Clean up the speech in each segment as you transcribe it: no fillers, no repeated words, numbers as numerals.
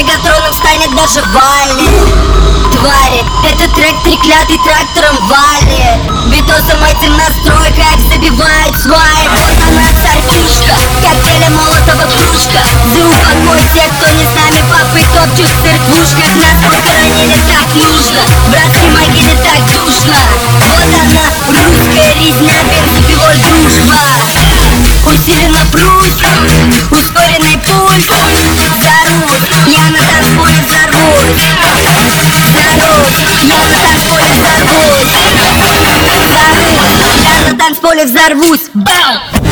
Мегатроном станет даже Валли. Твари, этот трек треклятый трактором валит. Битосом этим настройка их забивает сваи. Вот она царь-пушка, коктейля Молотова кружка. За упокой тех, кто не с нами, папы топчут в церквушках. Нас похоронили так нужно, в братской могиле так душно. Вот она, русская резня, бензопилой дружба. Усиленно прусь, ускоренный пульс. Взорвусь, я на танцполе взорвусь. Взорвусь, я на танцполе взорвусь. Взорвусь, я на танцполе взорвусь. Бам!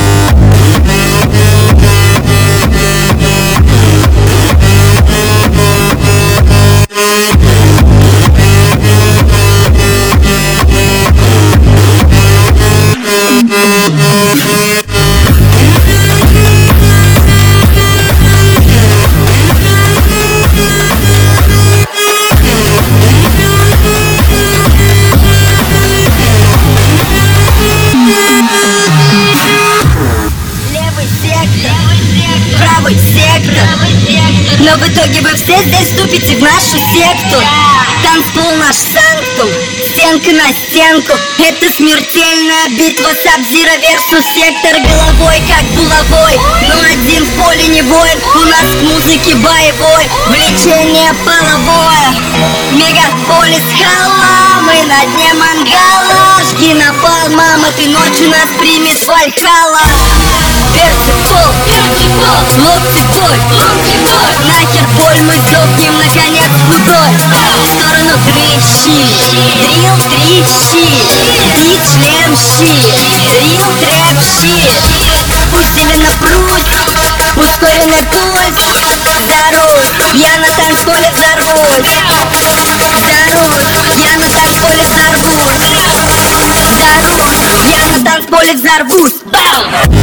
Правый сектор. Но в итоге вы все здесь вступите в нашу секту. Танцпол наш санктум, стенка на стенку. Это смертельная битва Саб-Зиро versus сектор. Головой как булавой, но один в поле не воин. У нас к музыке боевой, влечение половое. Мегаполис Халла, мы на дне мангала. Жги напал, мама, ты ночью нас примет Вальхалла. Перцы в пол, локти в бой, нахер боль, мы сдохнем наконец худой. В сторону дрищи, дрил трещи, бит шлем щит, рил трэп щит. Усиленно прусь, ускоренный пульс. Взорвусь, я на танцполе взорвусь. Взорвусь, я на танцполе взорвусь. Взорвусь, я на танцполе взорвусь. Бам!